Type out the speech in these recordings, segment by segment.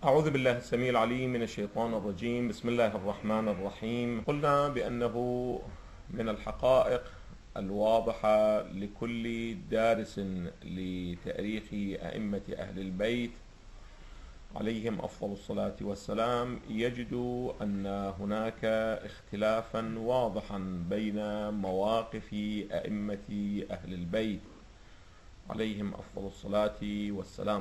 أعوذ بالله السميع العليم من الشيطان الرجيم. بسم الله الرحمن الرحيم. قلنا بأنه من الحقائق الواضحة لكل دارس لتاريخ أئمة أهل البيت عليهم أفضل الصلاة والسلام يجد أن هناك اختلافا واضحا بين مواقف أئمة أهل البيت عليهم أفضل الصلاة والسلام،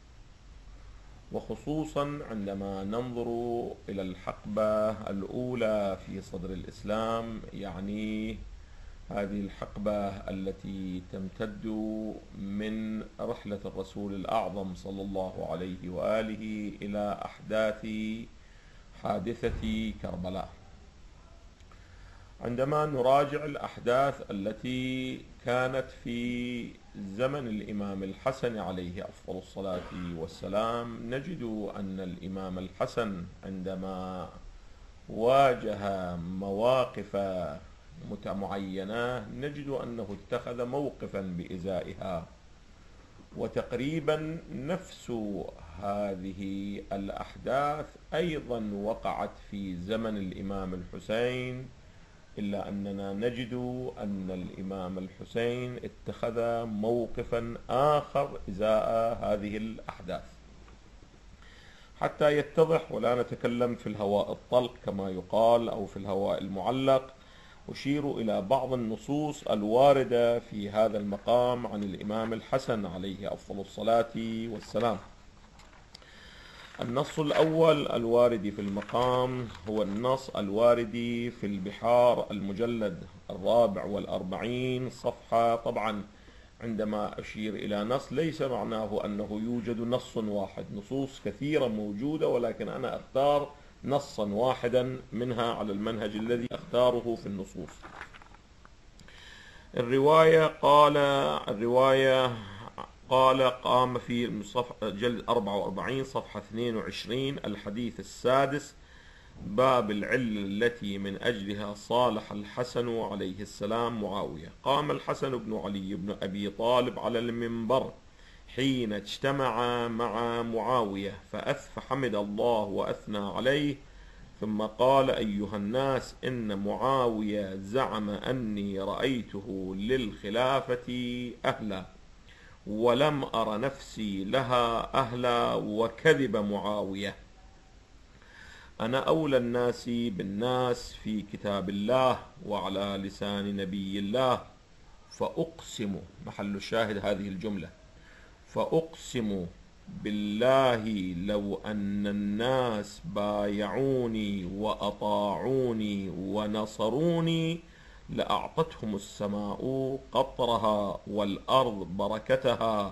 وخصوصا عندما ننظر إلى الحقبة الأولى في صدر الإسلام، يعني هذه الحقبة التي تمتد من رحلة الرسول الأعظم صلى الله عليه وآله إلى أحداث حادثة كربلاء. عندما نراجع الأحداث التي كانت في زمن الإمام الحسن عليه أفضل الصلاة والسلام، نجد أن الإمام الحسن عندما واجه مواقف معينة نجد أنه اتخذ موقفا بإزائها، وتقريبا نفس هذه الأحداث أيضا وقعت في زمن الإمام الحسين، إلا أننا نجد أن الإمام الحسين اتخذ موقفا آخر إزاء هذه الأحداث. حتى يتضح ولا نتكلم في الهواء الطلق كما يقال أو في الهواء المعلق، أشير إلى بعض النصوص الواردة في هذا المقام عن الإمام الحسن عليه أفضل الصلاة والسلام. النص الأول الوارد في المقام هو النص الوارد في البحار المجلد 44 صفحة. طبعا عندما أشير إلى نص ليس معناه أنه يوجد نص واحد، نصوص كثيرة موجودة، ولكن أنا أختار نصا واحدا منها على المنهج الذي أختاره في النصوص. الرواية قال قام في جلد 44 صفحة 22 الحديث السادس: باب العلة التي من أجلها صالح الحسن عليه السلام معاوية. قام الحسن بن علي بن أبي طالب على المنبر حين اجتمع مع معاوية فحمد الله وأثنى عليه، ثم قال: أيها الناس، إن معاوية زعم أني رأيته للخلافة أهلا ولم أر نفسي لها أهلا، وكذب معاوية. أنا أولى الناس بالناس في كتاب الله وعلى لسان نبي الله، فأقسم، محل الشاهد هذه الجملة، فأقسم بالله لو أن الناس بايعوني وأطاعوني ونصروني لأعطتهم السماء قطرها والأرض بركتها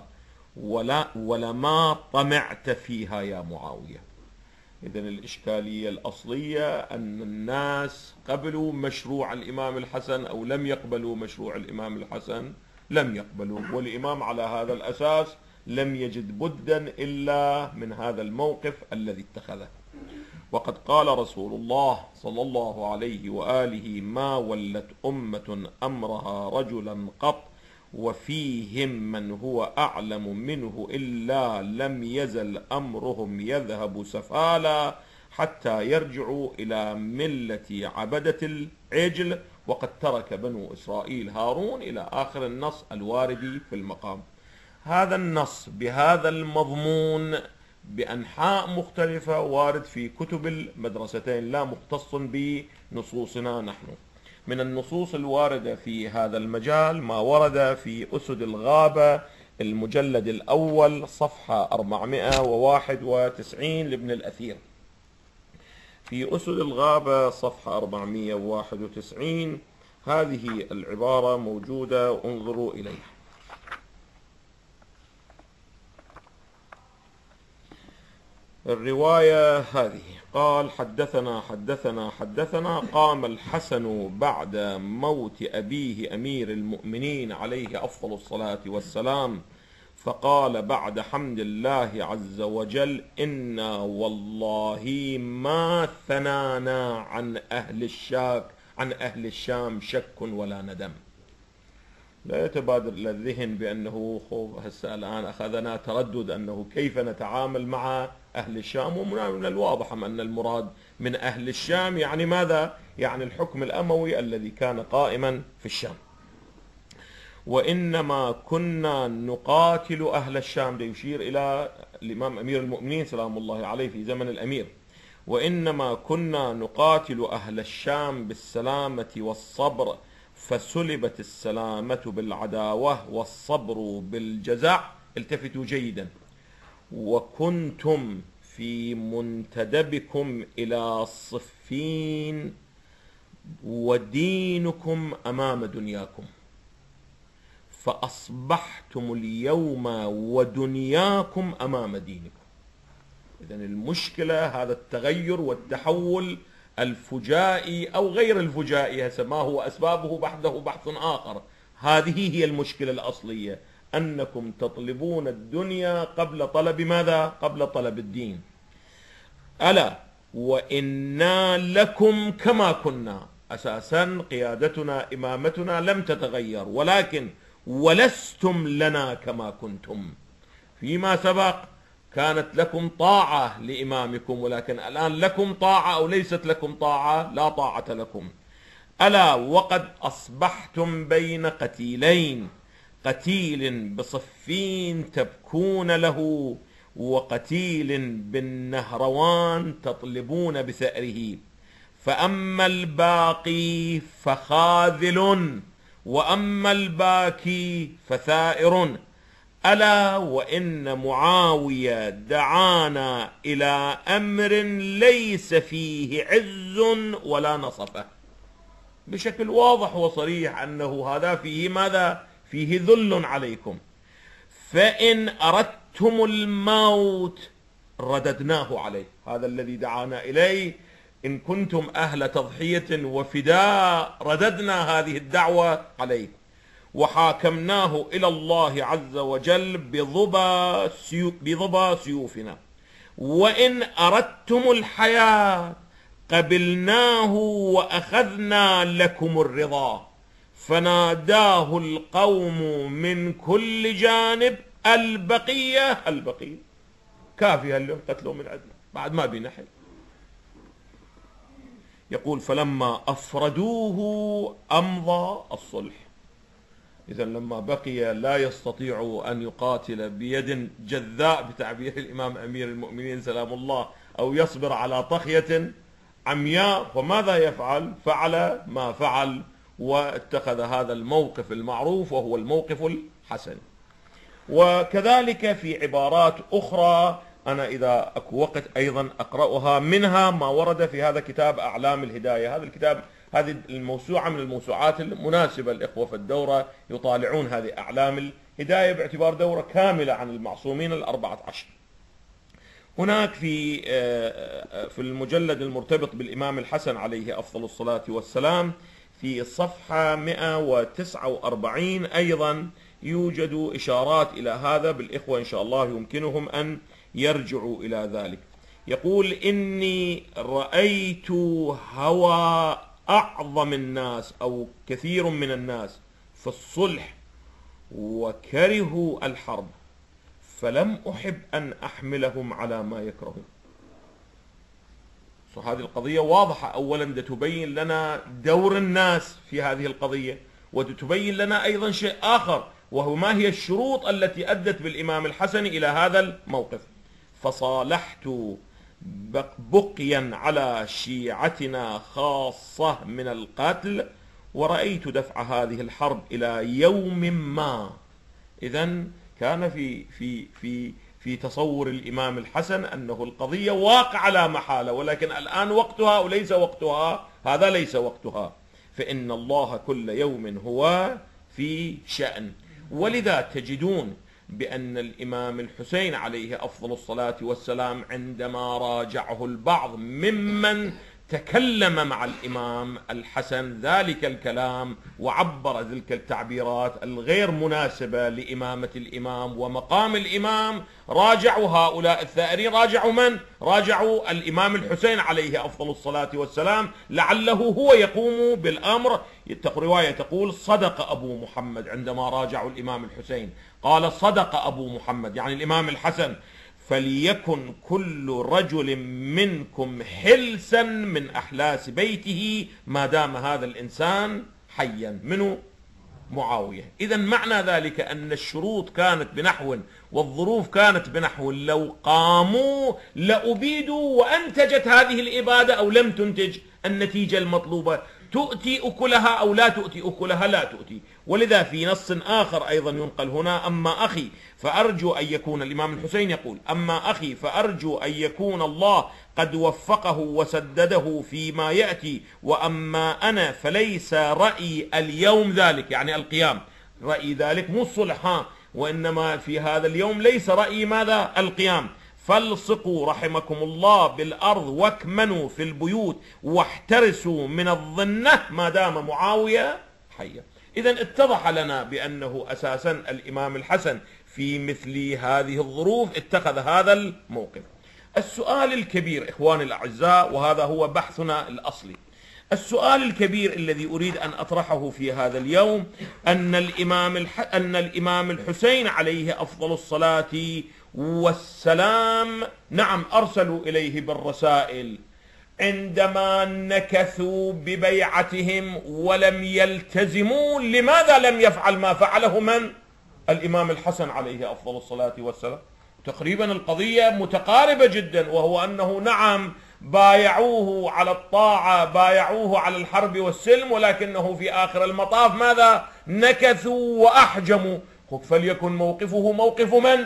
ولما طمعت فيها يا معاوية. إذن الإشكالية الأصلية أن الناس قبلوا مشروع الإمام الحسن أو لم يقبلوا مشروع الإمام الحسن، لم يقبلوا، والإمام على هذا الأساس لم يجد بدا إلا من هذا الموقف الذي اتخذه. وقد قال رسول الله صلى الله عليه وآله: ما ولت أمة أمرها رجلا قط وفيهم من هو أعلم منه إلا لم يزل أمرهم يذهب سفالا حتى يرجعوا إلى ملة عبدة العجل، وقد ترك بنو إسرائيل هارون، إلى آخر النص الوارد في المقام. هذا النص بهذا المضمون بأنحاء مختلفة وارد في كتب المدرستين، لا مختص بنصوصنا نحن. من النصوص الواردة في هذا المجال ما ورد في أسد الغابة المجلد الأول صفحة 491 لابن الأثير. في أسد الغابة صفحة 491 هذه العبارة موجودة، انظروا إليها. الرواية هذه: قال: حدثنا قام الحسن بعد موت أبيه أمير المؤمنين عليه أفضل الصلاة والسلام فقال بعد حمد الله عز وجل: إنا والله ما ثنانا عن أهل الشام شك ولا ندم. لا يتبادر إلى الذهن بأنه هسه الآن أخذنا تردد أنه كيف نتعامل مع أهل الشام، ومن الواضح أن المراد من أهل الشام يعني ماذا؟ يعني الحكم الأموي الذي كان قائما في الشام. وإنما كنا نقاتل أهل الشام، يشير إلى الإمام أمير المؤمنين سلام الله عليه في زمن الأمير. وإنما كنا نقاتل أهل الشام بالسلامة والصبر، فسلبت السلامة بالعداوة والصبر بالجزع. التفتوا جيدا. وكنتم في منتدبكم إلى صفين، ودينكم أمام دنياكم، فأصبحتم اليوم ودنياكم أمام دينكم. إذن المشكلة هذا التغير والتحول الفجائي أو غير الفجائي، ما هو أسبابه بحثه بحث آخر. هذه هي المشكلة الأصلية، أنكم تطلبون الدنيا قبل طلب ماذا؟ قبل طلب الدين. ألا وإنا لكم كما كنا. أساسا قيادتنا إمامتنا لم تتغير، ولكن ولستم لنا كما كنتم. فيما سبق كانت لكم طاعة لإمامكم، ولكن الآن لكم طاعة أو ليست لكم طاعة؟ لا طاعة لكم. ألا وقد أصبحتم بين قتيلين، قتيل بصفين تبكون له، وقتيل بالنهروان تطلبون بثأره. فأما الباقي فخاذل، وأما الباكي فثائر. ألا وإن معاوية دعانا إلى أمر ليس فيه عز ولا نصفة. بشكل واضح وصريح أنه هذا فيه ماذا؟ فيه ذل عليكم. فإن أردتم الموت رددناه عليه، هذا الذي دعانا إليه. إن كنتم أهل تضحية وفداء رددنا هذه الدعوة عليه، وحاكمناه إلى الله عز وجل بظبا سيوفنا. وإن أردتم الحياة قبلناه وأخذنا لكم الرضا. فناداه القوم من كل جانب البقية كافية اللي قتلوا من عندنا، بعد ما بينا حل. يقول فلما أفردوه أمضى الصلح. إذا لما بقي لا يستطيع أن يقاتل بيد جذاء بتعبير الإمام أمير المؤمنين سلام الله، أو يصبر على طخية عمياء، فماذا يفعل؟ فعل ما فعل، واتخذ هذا الموقف المعروف وهو الموقف الحسن. وكذلك في عبارات أخرى أنا إذا أكو وقت أيضا أقرأها، منها ما ورد في هذا كتاب أعلام الهداية. هذا الكتاب، هذه الموسوعة من الموسوعات المناسبة الإخوة في الدورة يطالعون هذه أعلام الهداية، باعتبار دورة كاملة عن المعصومين 14. هناك في المجلد المرتبط بالإمام الحسن عليه أفضل الصلاة والسلام في صفحة 149 أيضا يوجد إشارات إلى هذا، بالإخوة إن شاء الله يمكنهم أن يرجعوا إلى ذلك. يقول إني رأيت هوى أعظم الناس أو كثير من الناس في الصلح وكرهوا الحرب، فلم أحب أن أحملهم على ما يكرهون. هذه القضية واضحة. أولا تبين لنا دور الناس في هذه القضية، وتبين لنا أيضا شيء آخر، وهو ما هي الشروط التي أدت بالإمام الحسن إلى هذا الموقف. فصالحت بقيا على شيعتنا خاصة من القتل، ورأيت دفع هذه الحرب إلى يوم ما. إذن كان في تصور الإمام الحسن أنه القضية واقع لا محالة، ولكن الآن وقتها وليس وقتها، هذا ليس وقتها. فإن الله كل يوم هو في شأن. ولذا تجدون بأن الإمام الحسين عليه أفضل الصلاة والسلام عندما راجعه البعض ممن تكلم مع الإمام الحسن ذلك الكلام وعبر تلك التعبيرات الغير مناسبة لإمامة الإمام ومقام الإمام، راجعوا هؤلاء الثائرين، راجعوا من؟ راجعوا الإمام الحسين عليه أفضل الصلاة والسلام، لعله هو يقوم بالأمر. رواية تقول صدق أبو محمد، عندما راجعوا الإمام الحسين قال صدق أبو محمد يعني الإمام الحسن، فليكن كل رجل منكم حلسا من أحلاس بيته ما دام هذا الإنسان حيا. منه؟ معاوية. إذن معنى ذلك أن الشروط كانت بنحو والظروف كانت بنحو، لو قاموا لأبيدوا وأنتجت هذه الإبادة أو لم تنتج النتيجة المطلوبة، تؤتي أكلها أو لا تؤتي أكلها، لا تؤتي. ولذا في نص آخر أيضا ينقل هنا: أما أخي فأرجو أن يكون، الإمام الحسين يقول: أما أخي فأرجو أن يكون الله قد وفقه وسدده فيما يأتي، وأما أنا فليس رأيي اليوم ذلك، يعني القيام، رأي ذلك مو الصلح، وإنما في هذا اليوم ليس رأيي ماذا؟ القيام. فالصقوا رحمكم الله بالأرض واكمنوا في البيوت واحترسوا من الظنة ما دام معاوية حيا. إذن اتضح لنا بأنه أساسا الإمام الحسن في مثل هذه الظروف اتخذ هذا الموقف. السؤال الكبير إخواني الأعزاء، وهذا هو بحثنا الأصلي، السؤال الكبير الذي أريد أن أطرحه في هذا اليوم، أن الإمام الحسين عليه أفضل الصلاة والسلام نعم أرسلوا إليه بالرسائل، عندما نكثوا ببيعتهم ولم يلتزموا، لماذا لم يفعل ما فعله من؟ الإمام الحسن عليه أفضل الصلاة والسلام. تقريبا القضية متقاربة جدا، وهو أنه نعم بايعوه على الطاعة، بايعوه على الحرب والسلم، ولكنه في آخر المطاف ماذا؟ نكثوا وأحجموا. فليكن موقفه موقف من؟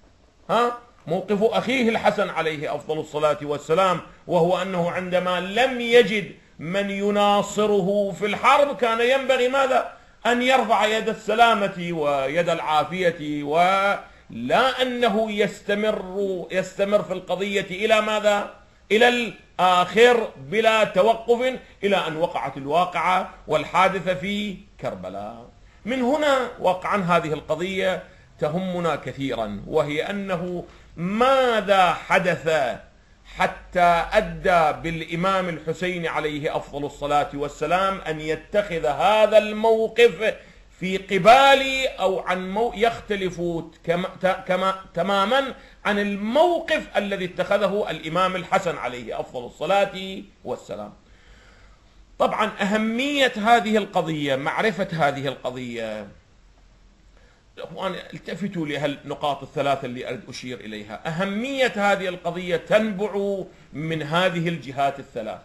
موقف أخيه الحسن عليه أفضل الصلاة والسلام، وهو أنه عندما لم يجد من يناصره في الحرب كان ينبغي ماذا؟ أن يرفع يد السلامة ويد العافية، ولا أنه يستمر في القضية إلى ماذا؟ إلى الآخر بلا توقف، إلى أن وقعت الواقعة والحادثة في كربلاء. من هنا وقعا هذه القضية تهمنا كثيرا، وهي أنه ماذا حدث حتى أدى بالإمام الحسين عليه أفضل الصلاة والسلام أن يتخذ هذا الموقف في قبال أو عن يختلف تماما عن الموقف الذي اتخذه الإمام الحسن عليه أفضل الصلاة والسلام. طبعا أهمية هذه القضية، معرفة هذه القضية، التفتوا لهالنقاط الثلاثة اللي أريد أشير إليها. أهمية هذه القضية تنبع من هذه الجهات الثلاث.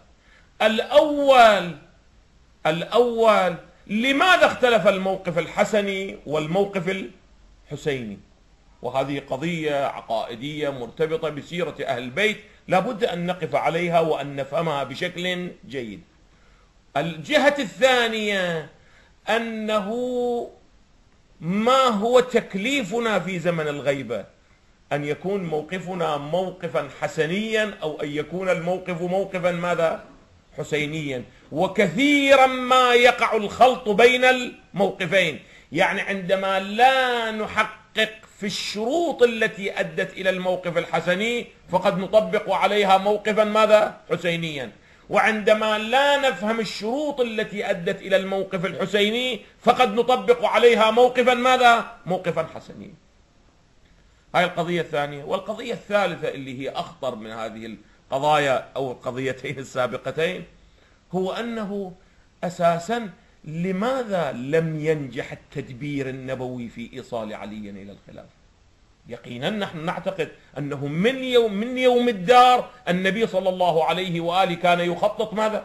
الأول لماذا اختلف الموقف الحسني والموقف الحسيني؟ وهذه قضية عقائدية مرتبطة بسيرة أهل البيت، لابد أن نقف عليها وأن نفهمها بشكل جيد. الجهة الثانية أنه ما هو تكليفنا في زمن الغيبة؟ أن يكون موقفنا موقفا حسنيا أو أن يكون الموقف موقفا ماذا؟ حسينيا. وكثيرا ما يقع الخلط بين الموقفين، يعني عندما لا نحقق في الشروط التي أدت إلى الموقف الحسني فقد نطبق عليها موقفا ماذا؟ حسينيا، وعندما لا نفهم الشروط التي أدت إلى الموقف الحسيني فقد نطبق عليها موقفا ماذا؟ موقفا حسنيا. هاي القضية الثانية. والقضية الثالثة اللي هي أخطر من هذه القضايا أو القضيتين السابقتين، هو أنه أساسا لماذا لم ينجح التدبير النبوي في إيصال علي إلى الخلافة؟ يقينا نحن نعتقد أنه من يوم الدار النبي صلى الله عليه وآله كان يخطط ماذا؟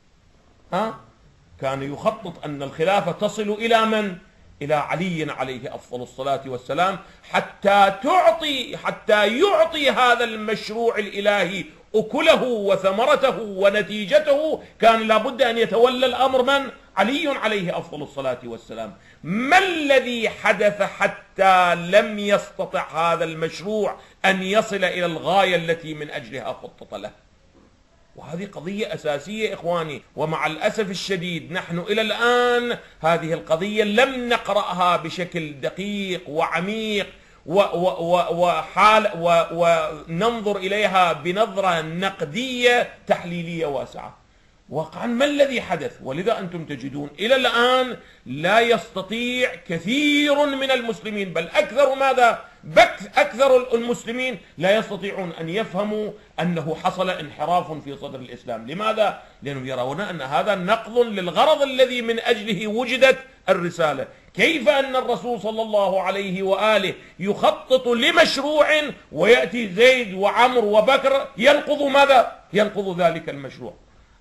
كان يخطط أن الخلافة تصل إلى من؟ إلى علي عليه أفضل الصلاة والسلام، حتى يعطي هذا المشروع الإلهي أكله وثمرته ونتيجته، كان لابد أن يتولى الأمر من؟ علي عليه أفضل الصلاة والسلام. ما الذي حدث حتى لم يستطع هذا المشروع أن يصل إلى الغاية التي من أجلها خطط له؟ وهذه قضية أساسية إخواني، ومع الأسف الشديد نحن إلى الآن هذه القضية لم نقرأها بشكل دقيق وعميق وننظر إليها بنظرة نقدية تحليلية واسعة. واقعا ما الذي حدث؟ ولذا أنتم تجدون إلى الآن لا يستطيع كثير من المسلمين، بل أكثر ماذا؟ أكثر المسلمين لا يستطيعون أن يفهموا أنه حصل انحراف في صدر الإسلام. لماذا؟ لأنهم يرون أن هذا نقض للغرض الذي من أجله وجدت الرسالة. كيف أن الرسول صلى الله عليه وآله يخطط لمشروع ويأتي زيد وعمر وبكر ينقض ماذا؟ ينقض ذلك المشروع.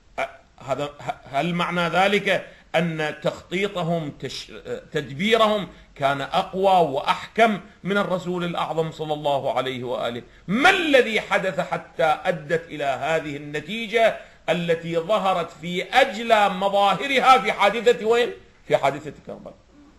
هل معنى ذلك أن تخطيطهم تدبيرهم كان أقوى وأحكم من الرسول الأعظم صلى الله عليه وآله؟ ما الذي حدث حتى أدت إلى هذه النتيجة التي ظهرت في أجلى مظاهرها في حادثة وين؟ في حادثة كربلاء.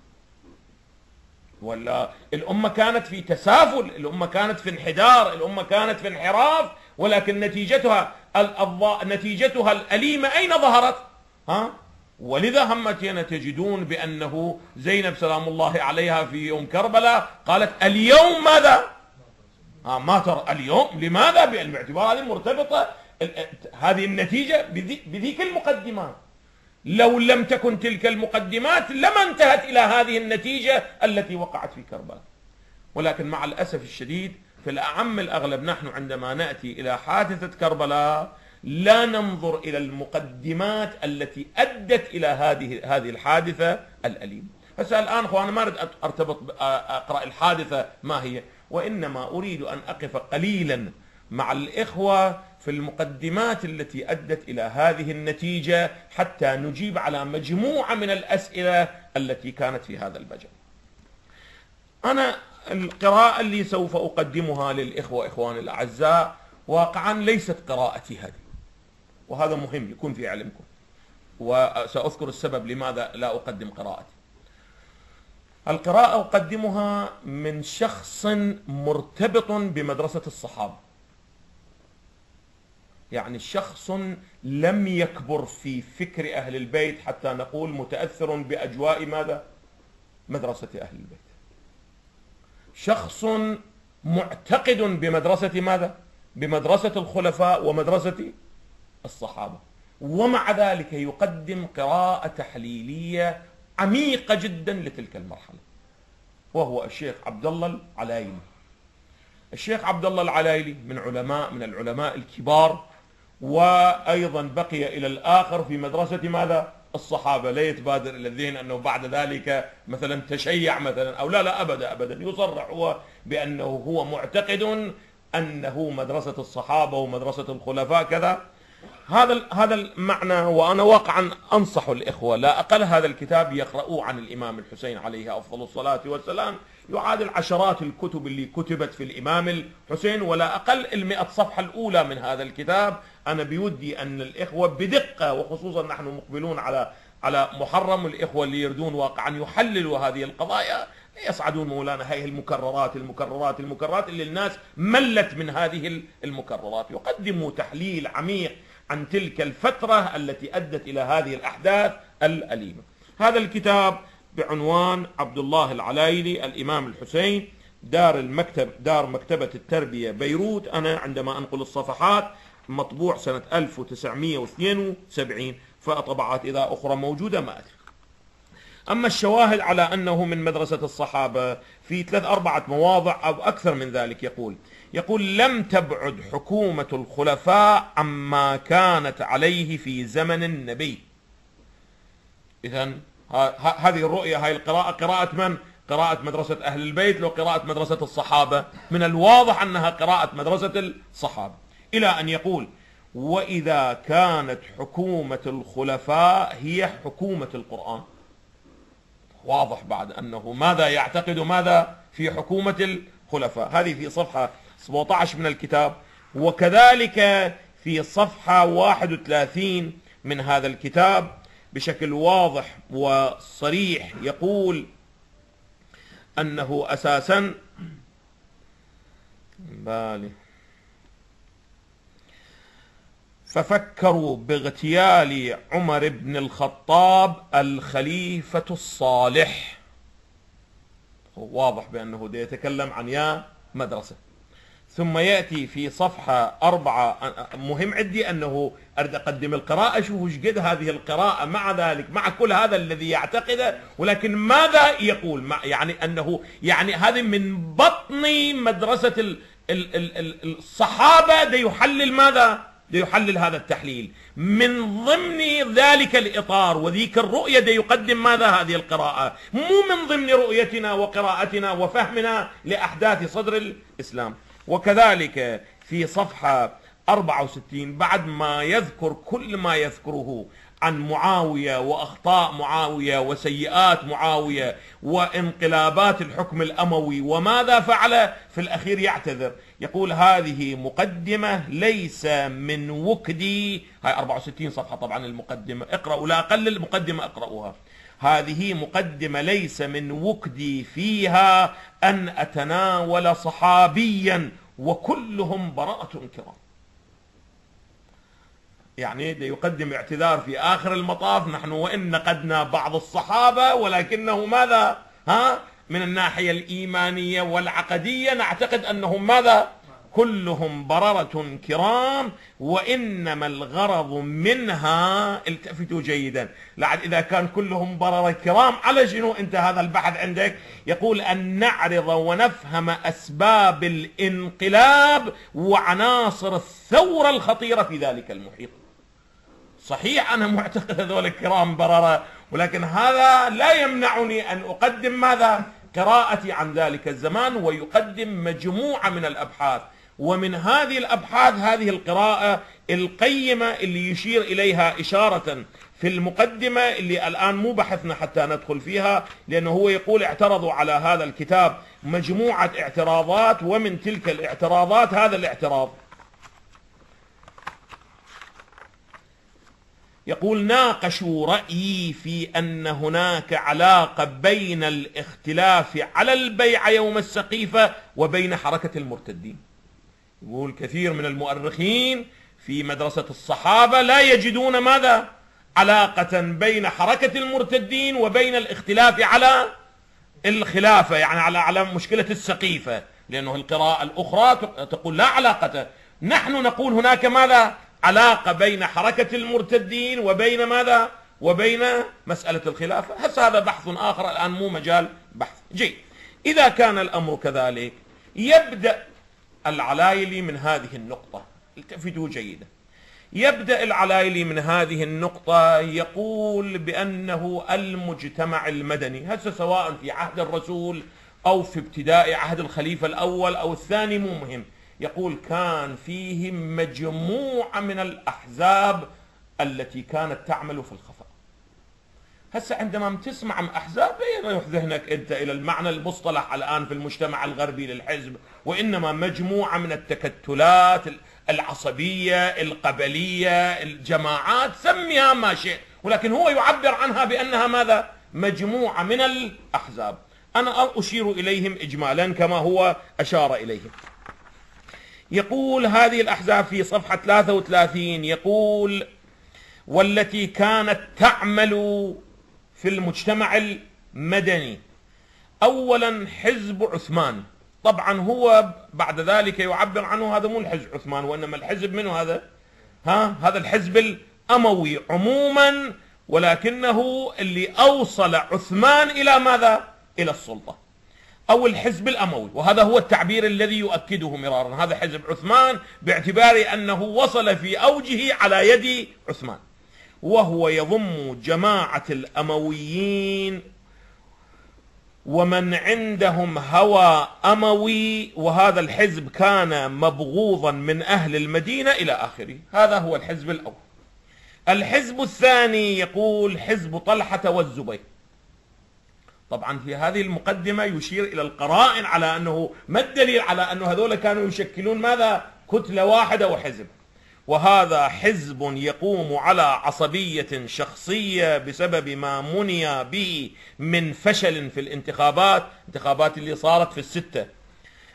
ولا الأمة كانت في تسافل، الأمة كانت في انحدار، الأمة كانت في انحراف، ولكن نتيجتها الأليمة أين ظهرت؟ ولذا همتنا تجدون بأنه زينب سلام الله عليها في يوم كربلاء قالت اليوم ماذا؟ ما ترى اليوم. لماذا؟ باعتبار هذه مرتبطة هذه النتيجة بذيك المقدمات. لو لم تكن تلك المقدمات لما انتهت إلى هذه النتيجة التي وقعت في كربلاء. ولكن مع الأسف الشديد في الأعم الأغلب نحن عندما نأتي إلى حادثة كربلاء لا ننظر إلى المقدمات التي أدت إلى هذه الحادثة الأليمة. بس الآن أخوانا ما أريد أقرأ الحادثة ما هي، وإنما أريد أن أقف قليلا مع الإخوة في المقدمات التي أدت إلى هذه النتيجة حتى نجيب على مجموعة من الأسئلة التي كانت في هذا المجال. أنا القراءة اللي سوف أقدمها للإخوة إخواني الأعزاء واقعا ليست قراءتي هذه، وهذا مهم يكون في علمكم، وسأذكر السبب لماذا لا أقدم قراءتي. القراءة أقدمها من شخص مرتبط بمدرسة الصحابة، يعني شخص لم يكبر في فكر أهل البيت حتى نقول متأثر بأجواء ماذا؟ مدرسة أهل البيت. شخص معتقد بمدرسة ماذا؟ بمدرسة الخلفاء ومدرسة الصحابة، ومع ذلك يقدم قراءة تحليلية عميقة جدا لتلك المرحلة، وهو الشيخ عبد الله العلايلي. الشيخ عبد الله العلايلي من العلماء الكبار، وأيضا بقي إلى الآخر في مدرسة ماذا؟ الصحابة. لا يتبادر إلى الذهن أنه بعد ذلك مثلا تشيع مثلا أو لا أبدا يصرح هو بأنه هو معتقد أنه مدرسة الصحابة ومدرسة الخلفاء كذا. هذا المعنى. وأنا واقعا أنصح الإخوة لا أقل هذا الكتاب يقرؤوه عن الإمام الحسين عليه أفضل الصلاة والسلام، يعادل عشرات الكتب اللي كتبت في الإمام الحسين، ولا أقل 100 صفحة الأولى من هذا الكتاب. أنا بودي أن الإخوة بدقة، وخصوصا نحن مقبلون على محرم، الإخوة اللي يردون واقعا يحللوا هذه القضايا يصعدون مولانا هذه المكررات اللي الناس ملت من هذه المكررات، يقدموا تحليل عميق عن تلك الفترة التي أدت إلى هذه الأحداث الأليمة. هذا الكتاب بعنوان عبد الله العلايلي الإمام الحسين، دار مكتبة التربية بيروت. أنا عندما أنقل الصفحات مطبوع سنة 1972، فطبعات إذا أخرى موجودة ما أدري. أما الشواهد على أنه من مدرسة الصحابة في 3-4 مواضع أو أكثر من ذلك. يقول لم تبعد حكومة الخلفاء عما كانت عليه في زمن النبي. إذن هذه الرؤية، هذه القراءة قراءة من؟ قراءة مدرسة أهل البيت. لو قراءة مدرسة الصحابة من الواضح أنها قراءة مدرسة الصحابة، إلى أن يقول وإذا كانت حكومة الخلفاء هي حكومة القرآن. واضح بعد أنه ماذا يعتقد ماذا في حكومة الخلفاء. هذه في صفحة 17 من الكتاب، وكذلك في صفحة 31 من هذا الكتاب بشكل واضح وصريح يقول أنه أساسا ففكروا باغتيال عمر بن الخطاب الخليفة الصالح. واضح بأنه يتكلم عن يا مدرسة. ثم يأتي في صفحة 4، مهم عندي أنه أريد أقدم القراءة، شوفوا ايش قد هذه القراءة مع ذلك، مع كل هذا الذي يعتقده، ولكن ماذا يقول؟ يعني أنه يعني هذه من بطن مدرسة الصحابة يحلل ماذا؟ يحلل هذا التحليل من ضمن ذلك الإطار وذيك الرؤية يقدم ماذا؟ هذه القراءة مو من ضمن رؤيتنا وقراءتنا وفهمنا لأحداث صدر الإسلام. وكذلك في صفحة 64 بعد ما يذكر كل ما يذكره عن معاوية وأخطاء معاوية وسيئات معاوية وانقلابات الحكم الأموي وماذا فعل في الأخير يعتذر، يقول هذه مقدمة ليس من وكدي. هاي 64 صفحة طبعا المقدمة، اقرأوا، لا أقل المقدمة اقرأوها. هذه مقدمة ليس من وكدي فيها أن أتناول صحابيا وكلهم براءة كرام. يعني يقدم اعتذار في آخر المطاف، نحن وإن نقدنا بعض الصحابة ولكنه ماذا؟ من الناحية الإيمانية والعقدية نعتقد أنهم ماذا؟ كلهم بررة كرام، وإنما الغرض منها، التفتوا جيدا، لعل إذا كان كلهم بررة كرام على شنو أنت هذا البحث عندك؟ يقول أن نعرض ونفهم أسباب الانقلاب وعناصر الثورة الخطيرة في ذلك المحيط. صحيح أنا معتقد هذول الكرام بررة، ولكن هذا لا يمنعني أن أقدم ماذا؟ قراءتي عن ذلك الزمان، ويقدم مجموعة من الأبحاث، ومن هذه الأبحاث هذه القراءة القيمة اللي يشير إليها إشارة في المقدمة اللي الآن مو بحثنا حتى ندخل فيها، لأنه هو يقول اعترضوا على هذا الكتاب مجموعة اعتراضات، ومن تلك الاعتراضات هذا الاعتراض. يقول ناقشوا رأيي في أن هناك علاقة بين الاختلاف على البيعة يوم السقيفة وبين حركة المرتدين. يقول كثير من المؤرخين في مدرسة الصحابة لا يجدون ماذا؟ علاقة بين حركة المرتدين وبين الاختلاف على الخلافة، يعني على مشكلة السقيفة، لأنه القراءة الأخرى تقول لا علاقة. نحن نقول هناك ماذا؟ علاقة بين حركة المرتدين وبين ماذا؟ وبين مسألة الخلافة. هذا بحث آخر الآن مو مجال بحث. جيد، إذا كان الأمر كذلك يبدأ العلايلي من هذه النقطة، التفتوا جيدا. يبدأ العلايلي من هذه النقطة يقول بأنه المجتمع المدني، هذا سواء في عهد الرسول أو في ابتداء عهد الخليفة الأول أو الثاني مو مهم، يقول كان فيه مجموعة من الأحزاب التي كانت تعمل في الخفاء. هسه عندما تسمع أحزاب يروح ذهنك أنت إلى المعنى المصطلح الآن في المجتمع الغربي للحزب، وإنما مجموعة من التكتلات العصبية القبلية الجماعات، سميها ما شئت، ولكن هو يعبر عنها بأنها ماذا؟ مجموعة من الأحزاب. أنا أشير إليهم إجمالا كما هو أشار إليهم. يقول هذه الأحزاب في صفحة 33 يقول والتي كانت تعمل في المجتمع المدني. أولا حزب عثمان، طبعا هو بعد ذلك يعبر عنه هذا مو الحزب عثمان وإنما الحزب منه هذا؟ هذا الحزب الأموي عموما، ولكنه اللي أوصل عثمان إلى ماذا؟ إلى السلطة، أو الحزب الأموي، وهذا هو التعبير الذي يؤكده مرارا، هذا حزب عثمان باعتبار أنه وصل في أوجه على يد عثمان، وهو يضم جماعة الأمويين ومن عندهم هوى أموي، وهذا الحزب كان مبغوضا من أهل المدينة إلى آخره. هذا هو الحزب الأول. الحزب الثاني يقول حزب طلحة والزبير. طبعا في هذه المقدمة يشير إلى القرائن على أنه ما الدليل على أنه هذول كانوا يشكلون ماذا؟ كتلة واحدة وحزب. وهذا حزب يقوم على عصبية شخصية بسبب ما مني به من فشل في الانتخابات اللي صارت في الستة،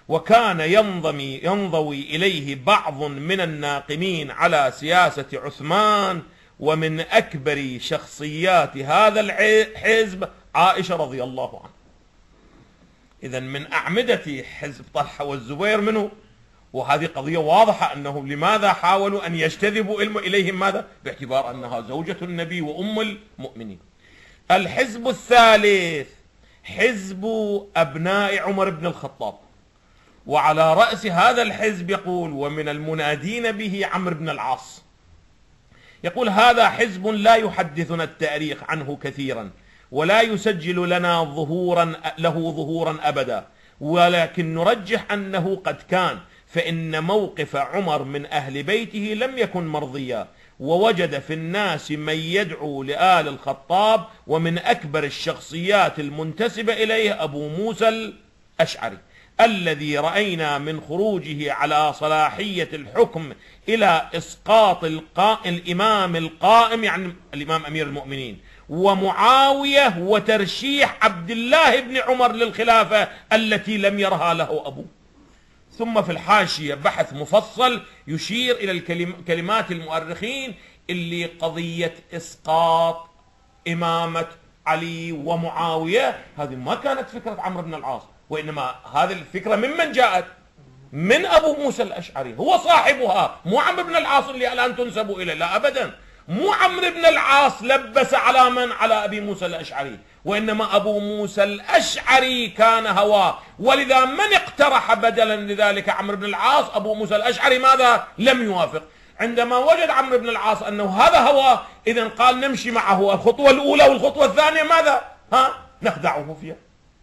وكان ينضوي إليه بعض من الناقمين على سياسة عثمان، ومن أكبر شخصيات هذا الحزب عائشة رضي الله عنها. إذن من أعمدة حزب طلحة والزبير منه، وهذه قضية واضحة أنهم لماذا حاولوا أن يجتذبوا إليهم ماذا؟ باعتبار أنها زوجة النبي وأم المؤمنين. الحزب الثالث حزب أبناء عمر بن الخطاب، وعلى رأس هذا الحزب يقول ومن المنادين به عمرو بن العاص. يقول هذا حزب لا يحدثنا التاريخ عنه كثيرا، ولا يسجل لنا ظهورا أبدا، ولكن نرجح أنه قد كان، فإن موقف عمر من أهل بيته لم يكن مرضيا، ووجد في الناس من يدعو لآل الخطاب، ومن أكبر الشخصيات المنتسبة إليه أبو موسى الأشعري، الذي رأينا من خروجه على صلاحية الحكم إلى إسقاط الإمام القائم، يعني الإمام أمير المؤمنين، ومعاوية، وترشيح عبد الله بن عمر للخلافة التي لم يرها له أبوه. ثم في الحاشية بحث مفصل يشير إلى كلمات المؤرخين اللي قضية إسقاط إمامة علي ومعاوية هذه ما كانت فكرة عمرو بن العاص، وإنما هذه الفكرة ممن جاءت؟ من أبو موسى الأشعري، هو صاحبها، مو عمرو بن العاص اللي الآن تنسب إليه، لا أبدا، مو عمرو بن العاص لبس على من؟ على أبي موسى الأشعري، وإنما أبو موسى الأشعري كان هواه، ولذا من اقترح بدلا لذلك عمرو بن العاص؟ أبو موسى الأشعري ماذا؟ لم يوافق. عندما وجد عمرو بن العاص أنه هذا هواه، إذن قال نمشي معه الخطوة الأولى والخطوة الثانية ماذا؟ نخدعه فيها.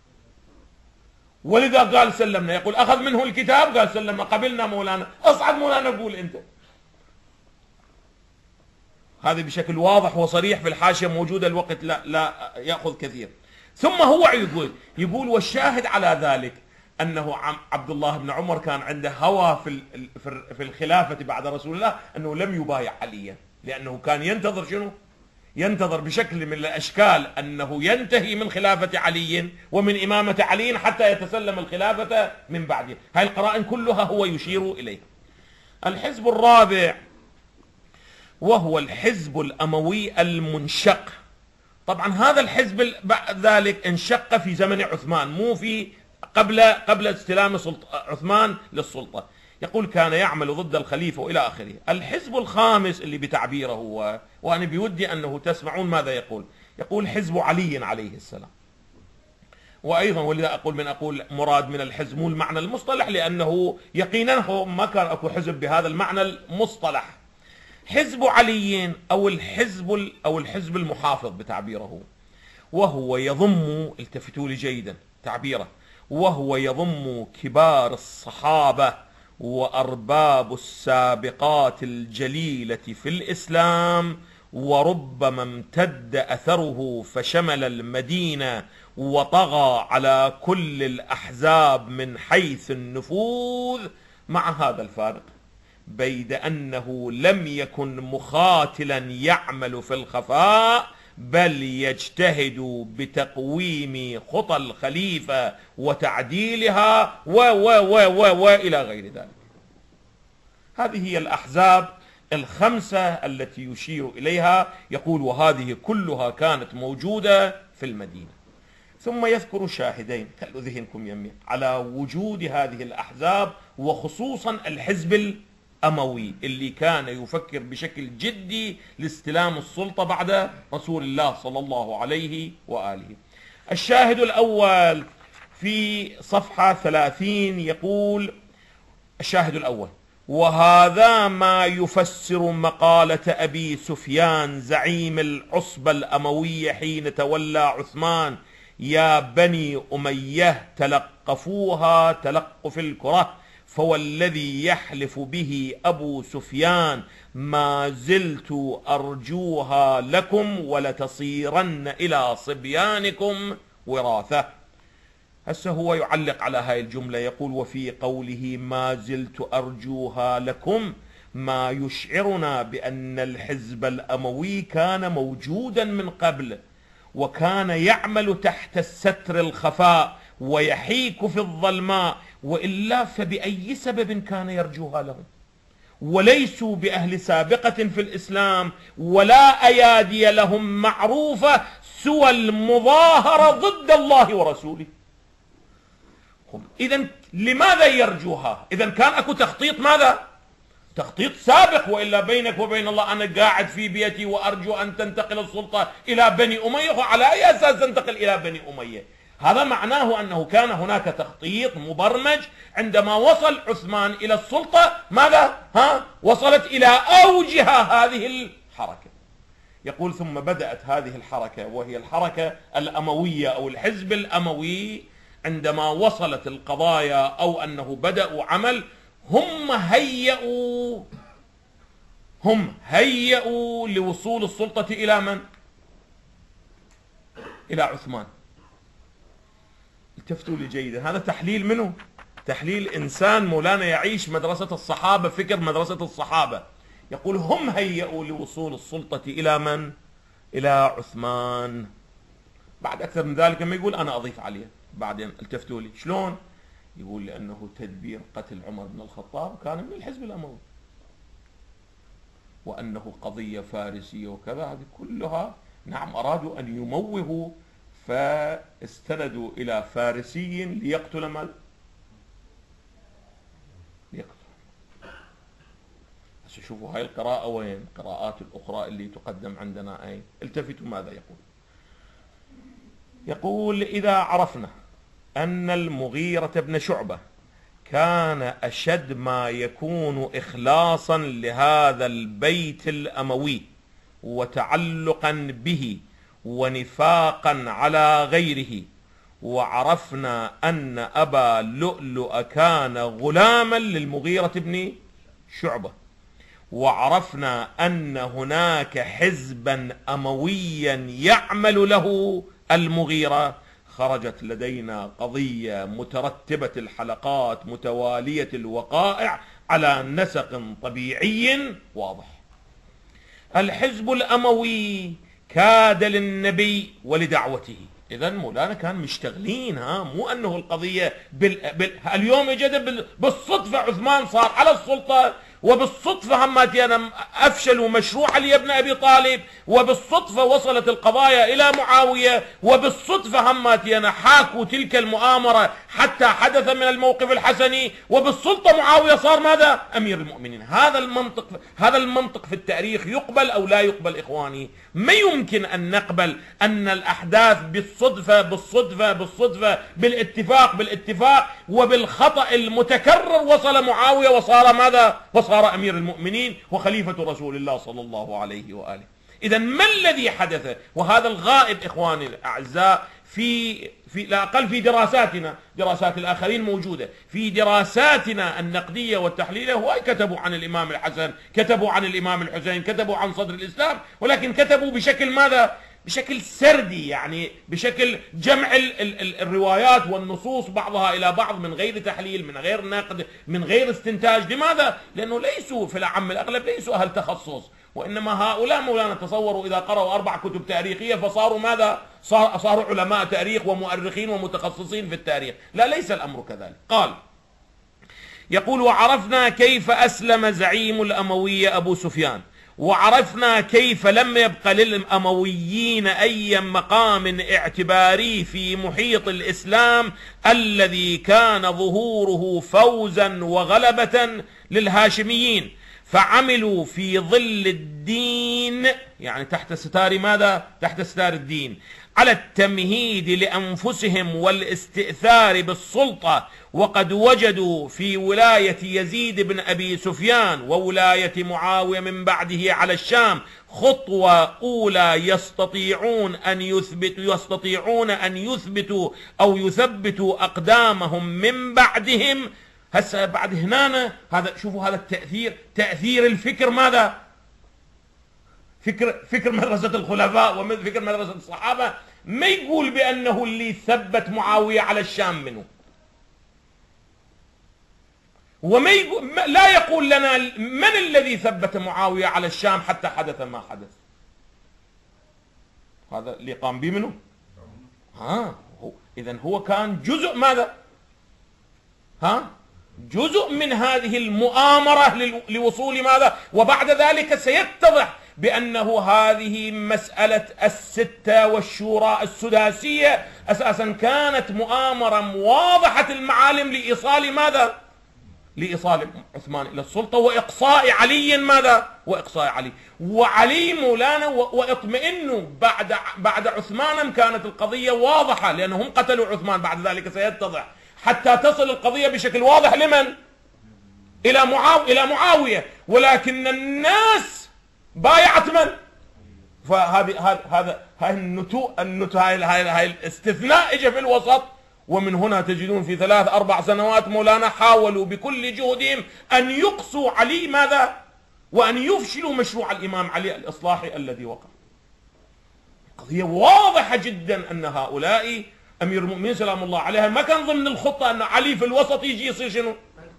ولذا قال سلمنا، يقول أخذ منه الكتاب قال سلمنا، قبلنا مولانا، اصعد مولانا قول أنت. هذا بشكل واضح وصريح في الحاشية موجودة، الوقت لا يأخذ كثير. ثم هو يقول والشاهد على ذلك أنه عبد الله بن عمر كان عنده هوى في الخلافة بعد رسول الله، أنه لم يبايع عليا، لأنه كان ينتظر شنو؟ ينتظر بشكل من الأشكال أنه ينتهي من خلافة علي ومن إمامة علي حتى يتسلم الخلافة من بعده. هذه القرائن كلها هو يشير إليه. الحزب الرابع وهو الحزب الأموي المنشق. طبعا هذا الحزب بعد ذلك انشق في زمن عثمان، مو في قبل استلام عثمان للسلطة. يقول كان يعمل ضد الخليفة وإلى آخره. الحزب الخامس اللي بتعبيره هو، وأنا بودي أنه تسمعون ماذا يقول حزب علي عليه السلام. وأيضا ولذا أقول مراد من الحزب مو المعنى المصطلح، لأنه يقينا ما كان أكو حزب بهذا المعنى المصطلح. حزب علي أو الحزب المحافظ بتعبيره، وهو يضم، التفتوا لي جيدا تعبيره، وهو يضم كبار الصحابة وأرباب السابقات الجليلة في الإسلام، وربما امتد أثره فشمل المدينة وطغى على كل الأحزاب من حيث النفوذ، مع هذا الفارق بيد أنه لم يكن مخاتلا يعمل في الخفاء، بل يجتهد بتقويم خطى الخليفة وتعديلها وإلى غير ذلك. هذه هي الأحزاب الخمسة التي يشير إليها. يقول وهذه كلها كانت موجودة في المدينة. ثم يذكر شاهدين، خلوا ذهنكم يمين، على وجود هذه الأحزاب، وخصوصا الحزب الأموي اللي كان يفكر بشكل جدي لاستلام السلطة بعد رسول الله صلى الله عليه وآله. الشاهد الأول في صفحة 30 يقول الشاهد الأول: وهذا ما يفسر مقالة أبي سفيان زعيم العصبة الأموية حين تولى عثمان: يا بني أمية تلقفوها تلقف الكرة، فوالذي يحلف به أبو سفيان ما زلت أرجوها لكم ولتصيرن إلى صبيانكم وراثة. هسه هو يعلق على هاي الجملة، يقول وفي قوله ما زلت أرجوها لكم ما يشعرنا بأن الحزب الأموي كان موجودا من قبل، وكان يعمل تحت الستر الخفاء ويحيك في الظلماء، وإلا فبأي سبب كان يرجوها لهم؟ وليسوا بأهل سابقة في الإسلام ولا أيادي لهم معروفة سوى المظاهرة ضد الله ورسوله. إذن لماذا يرجوها؟ إذن كان أكو تخطيط، ماذا؟ تخطيط سابق، وإلا بينك وبين الله أنا قاعد في بيتي وأرجو أن تنتقل السلطة إلى بني أمية، وعلى أي أساس تنتقل إلى بني أمية؟ هذا معناه أنه كان هناك تخطيط مبرمج. عندما وصل عثمان إلى السلطة ماذا؟ وصلت إلى أوجها هذه الحركة. يقول ثم بدأت هذه الحركة وهي الحركة الأموية أو الحزب الأموي. عندما وصلت القضايا أو أنه بدأوا عمل، هم هيئوا لوصول السلطة إلى من؟ إلى عثمان. التفتوا لي جيدا، هذا تحليل منه، تحليل إنسان مولانا يعيش مدرسة الصحابة، فكر مدرسة الصحابة. يقول هم هيئوا لوصول السلطة إلى من؟ إلى عثمان. بعد أكثر من ذلك ما يقول أنا أضيف عليه بعدين. التفتوا لي شلون؟ يقول لأنه تدبير قتل عمر بن الخطاب كان من الحزب الأموي، وأنه قضية فارسية وكذا، هذه كلها نعم أرادوا أن يموهوا، فاستندوا إلى فارسي ليقتل من؟ ليقتل. بس شوفوا هاي القراءة وين؟ القراءات الأخرى اللي تقدم عندنا أين؟ التفتوا ماذا يقول. يقول إذا عرفنا أن المغيرة بن شعبة كان أشد ما يكون إخلاصا لهذا البيت الأموي وتعلقا به ونفاقا على غيره، وعرفنا أن أبا لؤلؤ كان غلاما للمغيرة بن شعبة، وعرفنا أن هناك حزبا أمويا يعمل له المغيرة، خرجت لدينا قضية مترتبة الحلقات متوالية الوقائع على نسق طبيعي واضح. الحزب الأموي كاد للنبي ولدعوته. إذن مولانا كان مشتغلين، مو أنه القضية اليوم يجد بالصدفة عثمان صار على السلطة، وبالصدفة هماتينا أفشلوا مشروع علي بن أبي طالب، وبالصدفة وصلت القضايا إلى معاوية، وبالصدفة هماتينا حاكوا تلك المؤامرة حتى حدث من الموقف الحسني، وبالسلطة معاوية صار ماذا؟ أمير المؤمنين. هذا المنطق في التاريخ يقبل أو لا يقبل إخواني؟ ما يمكن أن نقبل أن الأحداث بالصدفة بالاتفاق وبالخطأ المتكرر وصل معاوية وصار ماذا؟ وصار أمير المؤمنين وخليفة رسول الله صلى الله عليه وآله. إذن ما الذي حدث؟ وهذا الغائب إخواني الأعزاء في لا أقل في دراساتنا، دراسات الآخرين موجودة، في دراساتنا النقدية والتحليلية. هو كتبوا عن الإمام الحسن، كتبوا عن الإمام الحسين، كتبوا عن صدر الإسلام، ولكن كتبوا بشكل ماذا؟ بشكل سردي، يعني بشكل جمع الروايات والنصوص بعضها إلى بعض من غير تحليل، من غير نقد، من غير استنتاج. لماذا؟ لأنه ليسوا في العام الأغلب ليسوا أهل تخصص، وإنما هؤلاء مولانا تصوروا إذا قرأوا 4 كتب تاريخية فصاروا ماذا؟ صاروا علماء تاريخ ومؤرخين ومتخصصين في التاريخ. لا، ليس الأمر كذلك. قال يقول وعرفنا كيف أسلم زعيم الأموية أبو سفيان، وعرفنا كيف لم يبق للأمويين أي مقام اعتباري في محيط الإسلام الذي كان ظهوره فوزا وغلبة للهاشميين، فعملوا في ظل الدين، يعني تحت ستار ماذا؟ تحت ستار الدين، على التمهيد لأنفسهم والاستئثار بالسلطة، وقد وجدوا في ولاية يزيد بن أبي سفيان وولاية معاوية من بعده على الشام خطوة أولى يستطيعون أن يثبتوا أو يثبتوا أقدامهم من بعدهم. هسه بعد هنا هذا شوفوا هذا التأثير، تأثير الفكر ماذا؟ فكر مدرسة الخلفاء وفكر مدرسة الصحابة. ما يقول بأنه اللي ثبت معاوية على الشام منه، وما يقول لا يقول لنا من الذي ثبت معاوية على الشام حتى حدث ما حدث. هذا اللي قام به منه. إذن هو كان جزء ماذا؟ جزء من هذه المؤامرة لوصول ماذا؟ وبعد ذلك سيتضح بأنه هذه مسألة الستة والشورى السداسية أساسا كانت مؤامرة واضحة المعالم لإيصال ماذا؟ لإيصال عثمان إلى السلطة وإقصاء علي ماذا؟ وإقصاء علي وعلي مولانا واطمئنوا بعد عثمان كانت القضية واضحة لأنهم قتلوا عثمان، بعد ذلك سيتضح حتى تصل القضية بشكل واضح لمن؟ إلى معاوية، ولكن الناس بايعت من؟ هاي الاستثناء اجى في الوسط، ومن هنا تجدون في 3-4 سنوات مولانا حاولوا بكل جهدهم أن يقصوا علي ماذا؟ وأن يفشلوا مشروع الإمام علي الإصلاحي الذي وقع. قضية واضحة جدا أن هؤلاء أمير المؤمنين سلام الله عليها ما كان ضمن الخطة أن علي في الوسط يجي يصير شنو؟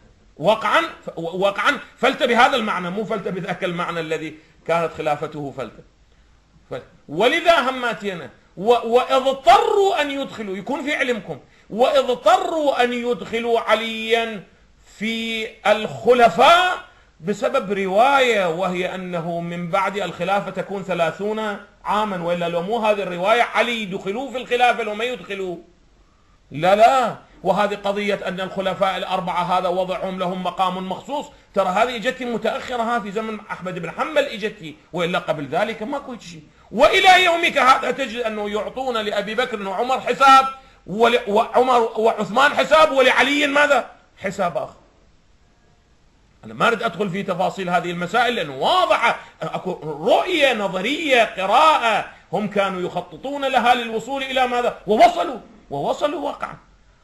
وقعا فلتة بهذا المعنى، مو فلتة بذاك المعنى الذي كانت خلافته فلتة. ولذا هماتينا وإذ اضطروا أن يدخلوا، يكون في علمكم، وإذ اضطروا أن يدخلوا عليا في الخلفاء بسبب رواية، وهي أنه من بعد الخلافة تكون 30 عاما، وإلا لو مو هذه الرواية علي يدخلوا في الخلافة لو ما يدخلوا، لا، وهذه قضية أن الخلفاء الأربعة هذا وضعهم لهم مقام مخصوص، ترى هذه اجتي متأخرة في زمن أحمد بن حنبل اجتي، وإلا قبل ذلك ماكو شيء. وإلى يومك هذا تجد أنه يعطون لأبي بكر وعمر حساب، وعمر وعثمان حساب، ولعلي ماذا؟ حساب آخر. أنا ما أريد أدخل في تفاصيل هذه المسائل لأنه واضحة، أكو رؤية نظرية قراءة هم كانوا يخططون لها للوصول إلى ماذا؟ ووصلوا واقعا.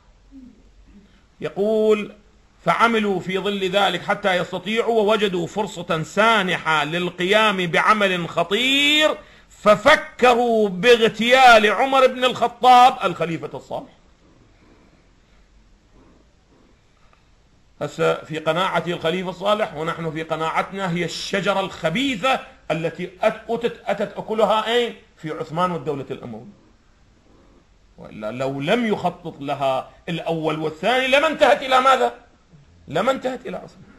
يقول فعملوا في ظل ذلك حتى يستطيعوا، ووجدوا فرصة سانحة للقيام بعمل خطير، ففكروا باغتيال عمر بن الخطاب الخليفة الصالح. هسه في قناعتي الخليفة الصالح، ونحن في قناعتنا هي الشجرة الخبيثة التي أتت أكلها أين؟ في عثمان والدولة الأموية. وإلا لو لم يخطط لها الأول والثاني لما انتهت إلى ماذا؟ لما انتهت إلى عثمان.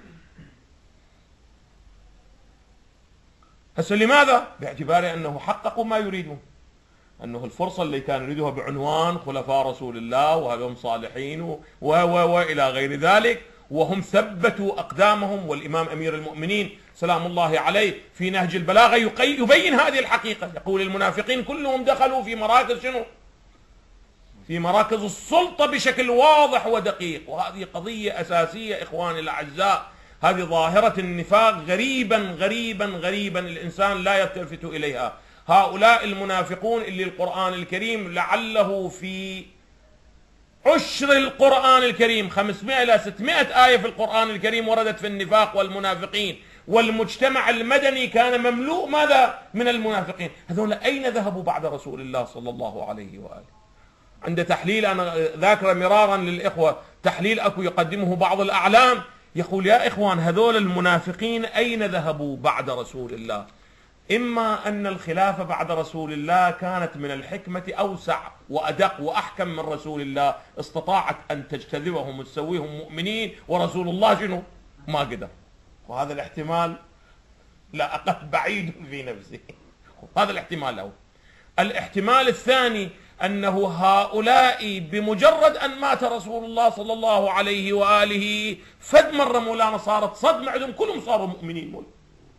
هسه لماذا؟ باعتبار أنه حققوا ما يريدون، أنه الفرصة اللي كانوا يريدوها بعنوان خلفاء رسول الله وهذهم صالحين وإلى غير ذلك، وهم ثبتوا أقدامهم. والإمام أمير المؤمنين سلام الله عليه في نهج البلاغة يبين هذه الحقيقة، يقول المنافقين كلهم دخلوا في مراكز شنو؟ في مراكز السلطة بشكل واضح ودقيق. وهذه قضية أساسية إخواني الأعزاء، هذه ظاهرة النفاق غريبا الإنسان لا يلتفت إليها. هؤلاء المنافقون اللي القرآن الكريم لعله في عشر القرآن الكريم 500 إلى 600 آية في القرآن الكريم وردت في النفاق والمنافقين، والمجتمع المدني كان مملوء ماذا؟ من المنافقين. هذول أين ذهبوا بعد رسول الله صلى الله عليه وآله؟ عند تحليل، أنا ذاكر مرارا للإخوة تحليل أكو يقدمه بعض الأعلام، يقول يا إخوان هذول المنافقين أين ذهبوا بعد رسول الله؟ إما أن الخلافة بعد رسول الله كانت من الحكمة أوسع وأدق وأحكم من رسول الله، استطاعت أن تجتذبهم وتسويهم مؤمنين، ورسول الله شنو؟ ما قدر. وهذا الاحتمال لا أقل بعيد في نفسه. هذا الاحتمال الأول. الاحتمال الثاني أنه هؤلاء بمجرد أن مات رسول الله صلى الله عليه وآله فد مرة مولانا صارت صدمة عندهم، كلهم صاروا مؤمنين مولانا.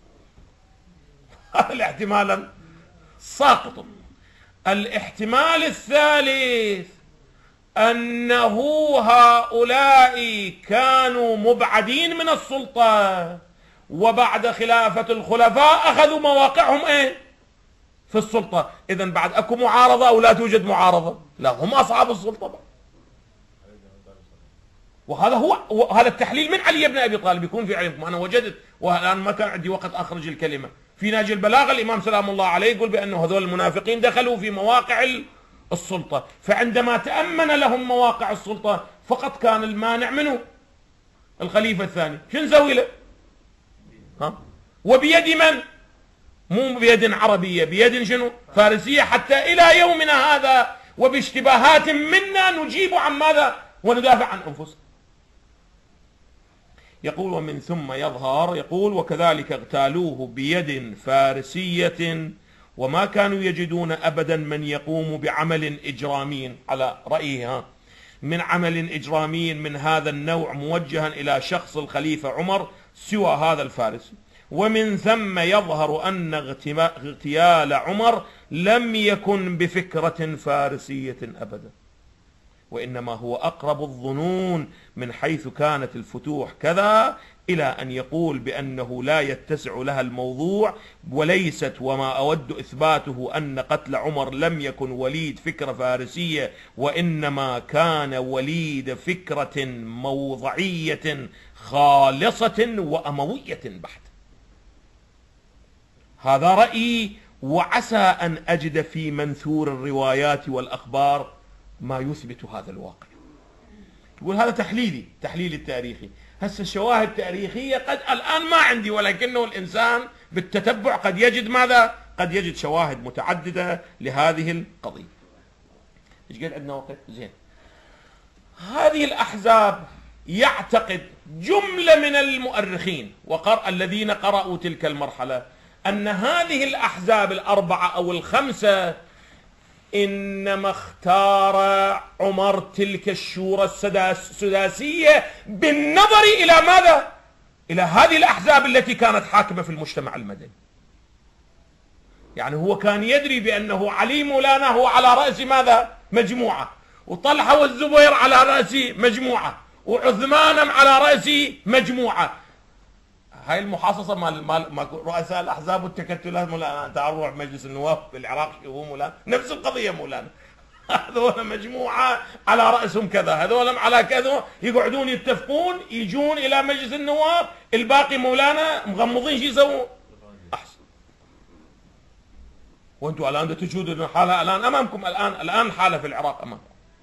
هذا الاحتمال ساقط. الاحتمال الثالث أنه هؤلاء كانوا مبعدين من السلطة، وبعد خلافة الخلفاء أخذوا مواقعهم إيه؟ في السلطة. إذن بعد أكو معارضة أو لا توجد معارضة؟ لا، هم أصحاب السلطة. وهذا التحليل من علي بن أبي طالب يكون في علمكم. أنا وجدت، والآن ما كان عندي وقت أخرج الكلمة، في نهج البلاغة الإمام سلام الله عليه يقول بأنه هذول المنافقين دخلوا في مواقع السلطة، فعندما تأمن لهم مواقع السلطة فقط كان المانع منه الخليفة الثاني، شو نسوي له؟ وبيد من؟ مو بيد عربية، بيد شنو؟ فارسية، حتى إلى يومنا هذا وباشتباهات منا نجيب عن ماذا؟ وندافع عن أنفسنا. يقول ومن ثم يظهر، يقول وكذلك اغتالوه بيد فارسية وما كانوا يجدون أبدا من يقوم بعمل إجرامي على رأيها من عمل إجرامي من هذا النوع موجها إلى شخص الخليفة عمر سوى هذا الفارسي. ومن ثم يظهر أن اغتيال عمر لم يكن بفكرة فارسية أبدا، وإنما هو أقرب الظنون من حيث كانت الفتوح كذا، إلى أن يقول بأنه لا يتسع لها الموضوع، وليست وما أود إثباته أن قتل عمر لم يكن وليد فكرة فارسية، وإنما كان وليد فكرة موضعية خالصة وأموية بحتة. هذا رأيي، وعسى أن أجد في منثور الروايات والأخبار ما يثبت هذا الواقع. يقول هذا تحليلي التاريخي. هسه الشواهد التاريخية قد الآن ما عندي، ولكنه الإنسان بالتتبع قد يجد ماذا؟ قد يجد شواهد متعددة لهذه القضية. ايش قد عندنا وقت؟ زين. هذه الأحزاب يعتقد جملة من المؤرخين الذين قرأوا تلك المرحلة أن هذه الأحزاب الأربعة أو الخمسة إنما اختار عمر تلك الشورى السداسية بالنظر إلى ماذا؟ إلى هذه الأحزاب التي كانت حاكمة في المجتمع المدني. يعني هو كان يدري بأنه علي مولانا هو على رأس ماذا؟ مجموعة، وطلحة والزبير على رأس مجموعة، وعثمان على رأس مجموعة. هاي المحاصصة مال رؤساء الأحزاب والتكتلات مولانا، تعال روح مجلس النواب بالعراق شوفوا مولانا نفس القضية مولانا. هذول مجموعة على رأسهم كذا، هذول على كذا، يقعدون يتفقون، يجون إلى مجلس النواب، الباقي مولانا مغمضين. شو يسوون؟ أحسن. وأنتم الآن تجدون حالة الآن أمامكم، الآن حالة في العراق أمامكم.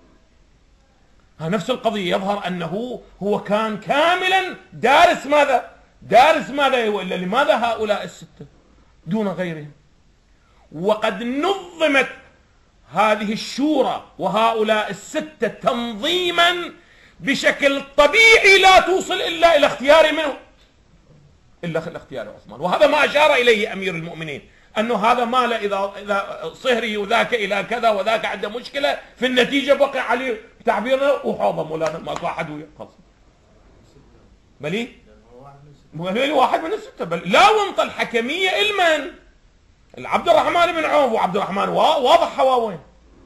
نفس القضية. يظهر أنه هو كان كاملا دارس ماذا؟ وإلا لماذا هؤلاء الستة دون غيرهم؟ وقد نظمت هذه الشورى وهؤلاء الستة تنظيما بشكل طبيعي لا توصل إلا إلى اختيار منه، إلا الاختيار عثمان. وهذا ما أشار إليه أمير المؤمنين، أنه هذا مال إذا صهري وذاك إلى كذا وذاك عنده مشكلة، في النتيجة بقي عليه تعبيرنا وحوضه مولانا ما أحد وياه خلص. بلي واحد من الستة، بل لا وانطى الحكمية إلمن العبد الرحمن بن عوف، وعبد الرحمن واضح هواوين.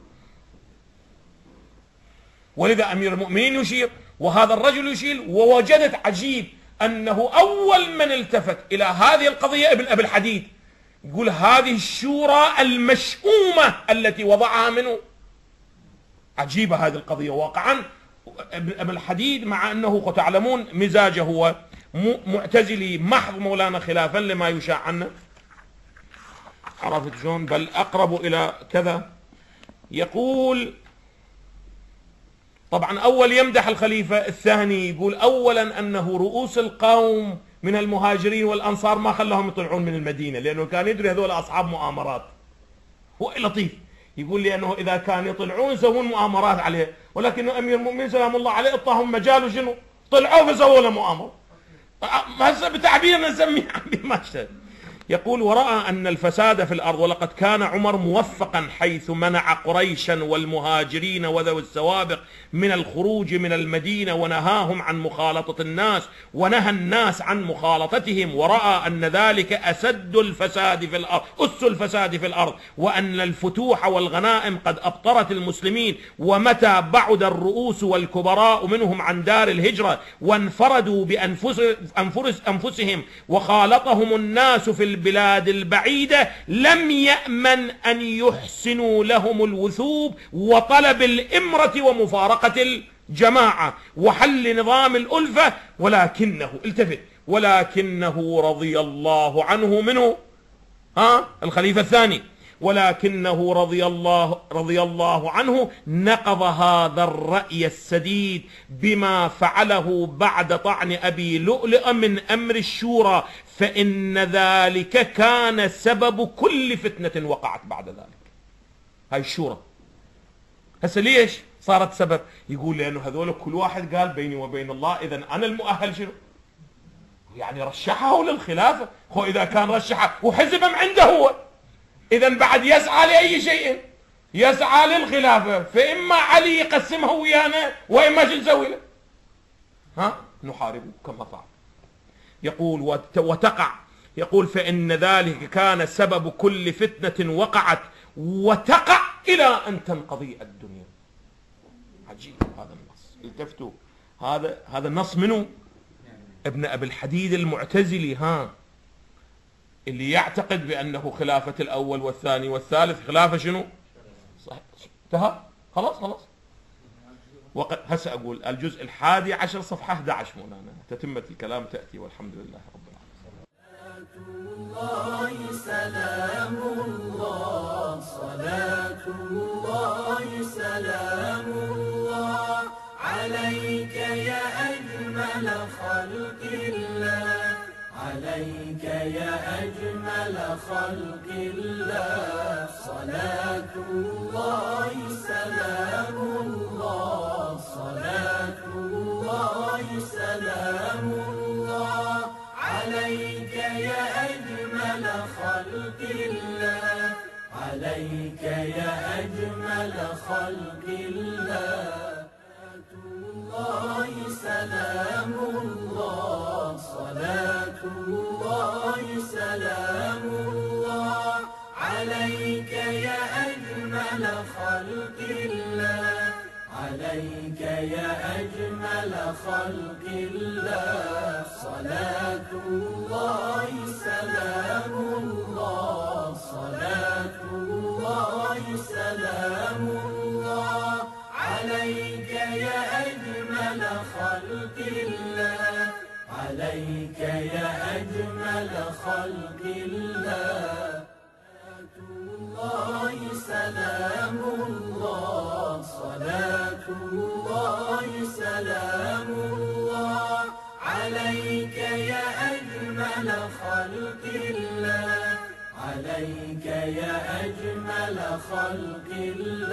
ولذا أمير المؤمنين يشير، وهذا الرجل يشير، ووجدت عجيب أنه أول من التفت إلى هذه القضية ابن أبي الحديد، يقول هذه الشورى المشؤومة التي وضعها منه. عجيبة هذه القضية واقعا. ابن أبي الحديد مع أنه تعلمون مزاجه هو معتزلي محض مولانا، خلافا لما يشاع عنه، عرفت شلون؟ بل أقرب إلى كذا. يقول طبعا أول يمدح الخليفة الثاني، يقول أولا أنه رؤوس القوم من المهاجرين والأنصار ما خلاهم يطلعون من المدينة، لأنه كان يدري هذول أصحاب مؤامرات. هو لطيف يقول لأنه إذا كان يطلعون يسوون مؤامرات عليه، ولكن أمير المؤمنين سلام الله عليه اعطاهم مجال، شنو؟ طلعوا فسووا له مؤامرة. هسه بتعبير نسميه ما اشتهى. يقول ورأى أن الفساد في الأرض، ولقد كان عمر موفقا حيث منع قريشا والمهاجرين وذوي السوابق من الخروج من المدينة، ونهاهم عن مخالطة الناس، ونهى الناس عن مخالطتهم، ورأى أن ذلك أس الفساد في الأرض، وأن الفتوح والغنائم قد أبطرت المسلمين، ومتى بعد الرؤوس والكبراء منهم عن دار الهجرة وانفردوا بأنفسهم وخالطهم الناس في البلاد البعيدة، لم يأمن أن يحسنوا لهم الوثوب وطلب الإمرة ومفارقة الجماعة وحل نظام الألفة، ولكنه رضي الله عنه منه الخليفة الثاني، ولكنه رضي الله عنه نقض هذا الرأي السديد بما فعله بعد طعن أبي لؤلؤ من أمر الشورى، فإن ذلك كان سبب كل فتنة وقعت بعد ذلك. هاي الشورى هسه ليش صارت سبب؟ يقول لأنه هذول كل واحد قال بيني وبين الله إذن أنا المؤهل شنو؟ يعني رشحه للخلافة. هو إذا كان رشحه وحزب من عنده هو، إذا بعد يسعى لأي شيء، يسعى للخلافة، فإما علي يقسمه ويانا وإما شو نسوي له؟ نحاربه كما فعل. يقول وتقع، يقول فإن ذلك كان سبب كل فتنة وقعت وتقع إلى أن تنقضي الدنيا. عجيب هذا النص، التفتوا، هذا النص منه ابن أبي الحديد المعتزلي، اللي يعتقد بأنه خلافة الأول والثاني والثالث خلافة شنو؟ صحيح. انتهى خلاص. هسه أقول الجزء 11 صفحة 11 مولانا، تتمة الكلام تأتي، والحمد لله رب العالمين. سلام الله، صلاة الله، سلام الله عليك يا أجمل خلق الله، عليك يا أجمل خلق الله. صلاة الله، سلام الله، صلاة الله، سلام الله عليك يا أجمل خلق الله، عليك يا أجمل خلق الله. الله سلام الله، صلاة الله، سلام الله عليك يا أجمل خلق الله، عليك يا أجمل خلق الله. صلاة الله، سلام الله، صلاة الله، سلام الله عليك يا أجمل خلق الله، عليك يا أجمل خلق الله. الله سلام الله، صلاة الله، سلام الله عليك يا أجمل خلق الله، عليك يا أجمل خلق الله.